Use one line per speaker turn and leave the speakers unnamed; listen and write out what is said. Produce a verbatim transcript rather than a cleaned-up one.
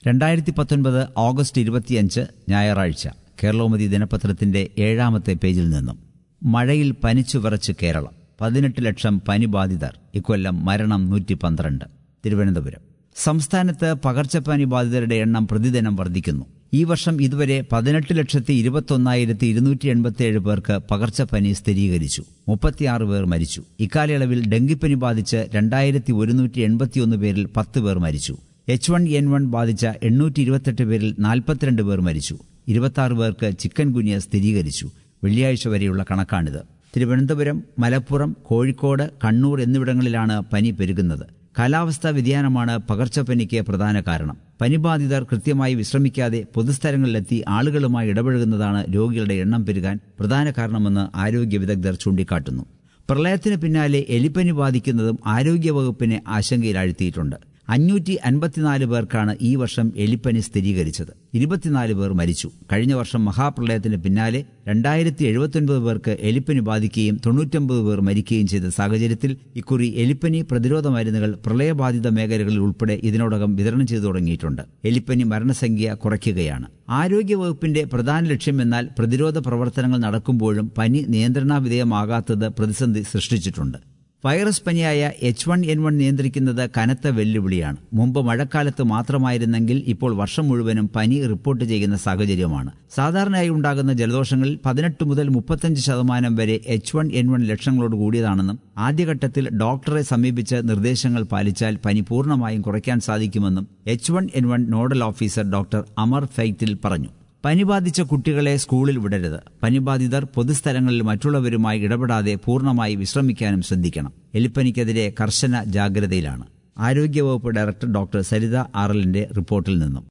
രണ്ടായിരത്തി പത്തൊൻപത് ഓഗസ്റ്റ് ഇരുപത്തിയഞ്ച് ഞായറാഴ്ച കേരളകൗമുദി ദിനപത്രത്തിന്റെ ഏഴാമത്തെ പേജിൽ നിന്നും. മഴയിൽ പനിച്ചു വിറച്ച് കേരളം. പതിനെട്ട് ലക്ഷം പനിബാധിതർ. ഇക്കൊല്ലം മരണം നൂറ്റി പന്ത്രണ്ട്. തിരുവനന്തപുരം. സംസ്ഥാനത്ത് പകർച്ചപ്പനി ബാധിതരുടെ എണ്ണം പ്രതിദിനം വർദ്ധിക്കുന്നു. ഈ വർഷം ഇതുവരെ പതിനെട്ട് ലക്ഷത്തി ഇരുപത്തൊന്നായിരത്തി ഇരുന്നൂറ്റി എൺപത്തിയേഴ് പേർക്ക് പകർച്ചപ്പനി സ്ഥിരീകരിച്ചു. മുപ്പത്തിയാറ് പേർ മരിച്ചു. ഇക്കാലയളവിൽ ഡെങ്കിപ്പനി ബാധിച്ച് രണ്ടായിരത്തി ഒരുന്നൂറ്റി എൺപത്തിയൊന്ന് പേരിൽ പത്ത് പേർ മരിച്ചു. എച്ച് വൺ എൻ വൺ ബാധിച്ച എണ്ണൂറ്റി ഇരുപത്തെട്ട് പേരിൽ നാൽപ്പത്തിരണ്ട് പേർ മരിച്ചു. ഇരുപത്തിയാറ് പേർക്ക് ചിക്കൻ ഗുനിയ സ്ഥിരീകരിച്ചു. വെള്ളിയാഴ്ച വരെയുള്ള കണക്കാണിത്. തിരുവനന്തപുരം, മലപ്പുറം, കോഴിക്കോട്, കണ്ണൂർ എന്നിവിടങ്ങളിലാണ് പനി പെരുകുന്നത്. കാലാവസ്ഥാ വ്യതിയാനമാണ് പകർച്ചപ്പനിക്ക് പ്രധാന കാരണം. പനിബാധിതർ കൃത്യമായി വിശ്രമിക്കാതെ പൊതുസ്ഥലങ്ങളിലെത്തി ആളുകളുമായി ഇടപഴകുന്നതാണ് രോഗികളുടെ എണ്ണം പെരുകാൻ പ്രധാന കാരണമെന്ന് ആരോഗ്യ വിദഗ്ധർ ചൂണ്ടിക്കാട്ടുന്നു. പ്രളയത്തിന് പിന്നാലെ എലിപ്പനി ബാധിക്കുന്നതും ആരോഗ്യവകുപ്പിനെ ആശങ്കയിലാഴ്ത്തിയിട്ടുണ്ട്. അഞ്ഞൂറ്റി അൻപത്തിനാല് പേർക്കാണ് ഈ വർഷം എലിപ്പനി സ്ഥിരീകരിച്ചത്. ഇരുപത്തിനാല് പേർ മരിച്ചു. കഴിഞ്ഞ വർഷം മഹാപ്രളയത്തിന് പിന്നാലെ രണ്ടായിരത്തി എഴുപത്തിയൊൻപത് പേർക്ക് എലിപ്പനി ബാധിക്കുകയും തൊണ്ണൂറ്റൊമ്പത് പേർ മരിക്കുകയും ചെയ്ത സാഹചര്യത്തിൽ ഇക്കുറി എലിപ്പനി പ്രതിരോധ മരുന്നുകൾ പ്രളയബാധിത മേഖലകളിൽ ഉൾപ്പെടെ ഇതിനോടകം വിതരണം ചെയ്തു തുടങ്ങിയിട്ടുണ്ട്. എലിപ്പനി മരണസംഖ്യ കുറയ്ക്കുകയാണ് ആരോഗ്യവകുപ്പിന്റെ പ്രധാന ലക്ഷ്യമെന്നാൽ പ്രതിരോധ പ്രവർത്തനങ്ങൾ നടക്കുമ്പോഴും പനി നിയന്ത്രണവിധേയമാകാത്തത് പ്രതിസന്ധി സൃഷ്ടിച്ചിട്ടുണ്ട്. വൈറസ് പനിയായ എച്ച് വൺ എൻ വൺ നിയന്ത്രിക്കുന്നത് കനത്ത വെല്ലുവിളിയാണ്. മുമ്പ് മഴക്കാലത്ത് മാത്രമായിരുന്നെങ്കിൽ ഇപ്പോൾ വർഷം മുഴുവനും പനി റിപ്പോർട്ട് ചെയ്യുന്ന സാഹചര്യമാണ്. സാധാരണയായി ഉണ്ടാകുന്ന ജലദോഷങ്ങളിൽ പതിനെട്ട് മുതൽ മുപ്പത്തഞ്ച് ശതമാനം വരെ എച്ച് വൺ എൻ വൺ ലക്ഷണങ്ങളോട് കൂടിയതാണെന്നും ആദ്യഘട്ടത്തിൽ ഡോക്ടറെ സമീപിച്ച് നിർദ്ദേശങ്ങൾ പാലിച്ചാൽ പനി പൂർണ്ണമായും കുറയ്ക്കാൻ സാധിക്കുമെന്നും H one N one nodal officer doctor Amar Fettle പറഞ്ഞു. പനി ബാധിച്ച കുട്ടികളെ സ്കൂളിൽ വിടരുത്. പനിബാധിതർ പൊതുസ്ഥലങ്ങളിൽ മറ്റുള്ളവരുമായി ഇടപെടാതെ പൂർണ്ണമായി വിശ്രമിക്കാനും ശ്രദ്ധിക്കണം. എലിപ്പനിക്കെതിരെ കർശന ജാഗ്രതയിലാണ്. ആരോഗ്യവകുപ്പ് ഡയറക്ടർ ഡോക്ടർ സരിത ആറലിന്റെ റിപ്പോർട്ടിൽ നിന്നും.